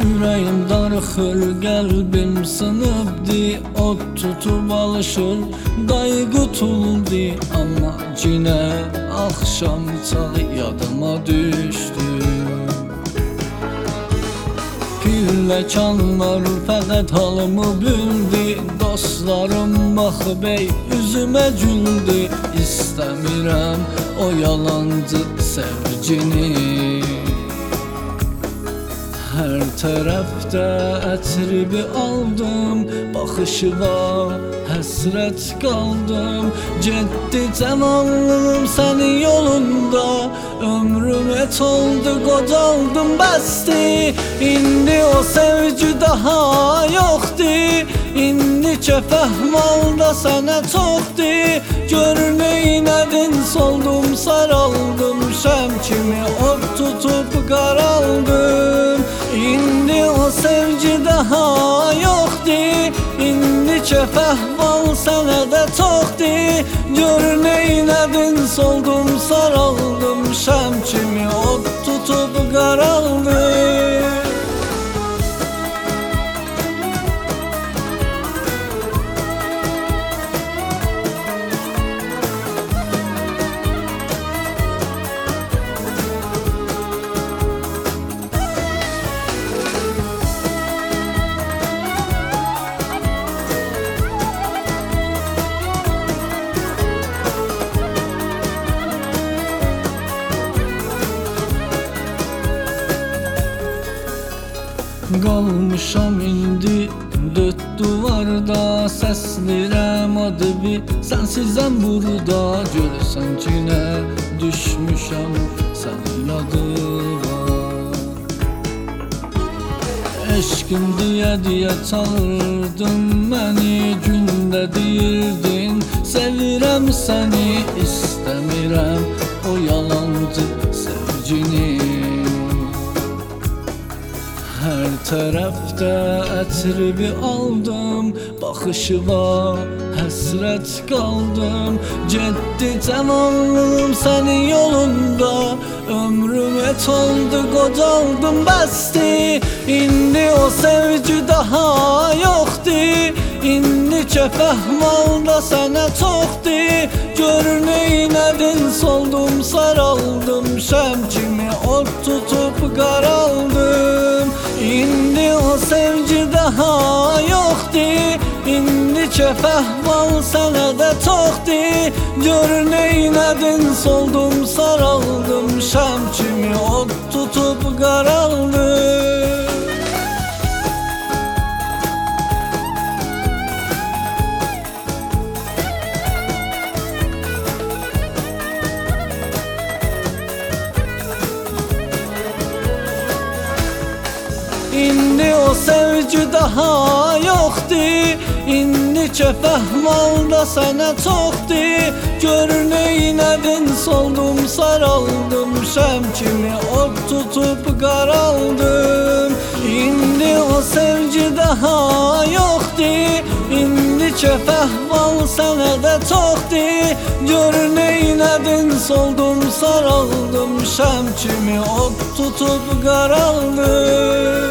Ürəyim darıxır, qəlbim sınıbdı. Od tutub alışır, qayğı tuldu. Amma cinə axşam çağı yadıma düşdü. Pilləkanlar fəqət halımı bildi. Dostlarım baxıb ey üzümə güldü. İstəmirəm o yalancı sevgini. Hər tərəfdə ətribi aldım, baxışıva həsrət qaldım. Getdi cəmanlığım sənin yolunda, ömrüm et oldu, qocaldım bəsdi. İndi o sevgi daha yoxdur, indicə fəhmalda sənə çoxdur. Gör neynədin, soldum, saraldım, şəm kimi od tutub qaraldım. İndi o sevgi daha yoxdur, indicə fəhval sənə də çoxdur. Gör neynədin, soldum, saraldım, şəm kimi od tutub qaraldım. Qalmışam indi dörd duvarda, səslirəm adı bir sənsizəm burada. Görürsən ki nə düşmüşəm sənin yadıma. Eşqim deyə çağırdın məni, gündə deyirdin sevirəm səni. İstəmirəm o yalancı sevgini. Hər tərəfdə ətribi aldım, baxışıva həsrət qaldım. Getdi cəmanlığım sənin yolunda, ömrüm et oldu, qocaldım bəsdi. İndi o sevgi daha yoxdur, indicə fəhmalda sənə çoxdur. Gör neynədin, soldum, saraldım, şəm kimi od tutub qaraldım. İndi o sevgi daha yoxdur, indicə fəhval sənə də çoxdur. Gör neynədin, soldum, saraldım, şəm kimi od tutub qaraldım. İndi o sevgi daha yoxdur, indicə fəhmalda sənə çoxdur. Gör neynədin, soldum, saraldım, şəm kimi od tutub qaraldım. İndi o sevgi daha yoxdur, indicə fəhval sənə də çoxdur. Gör neynədin, soldum, saraldım, şəm kimi od tutub qaraldım.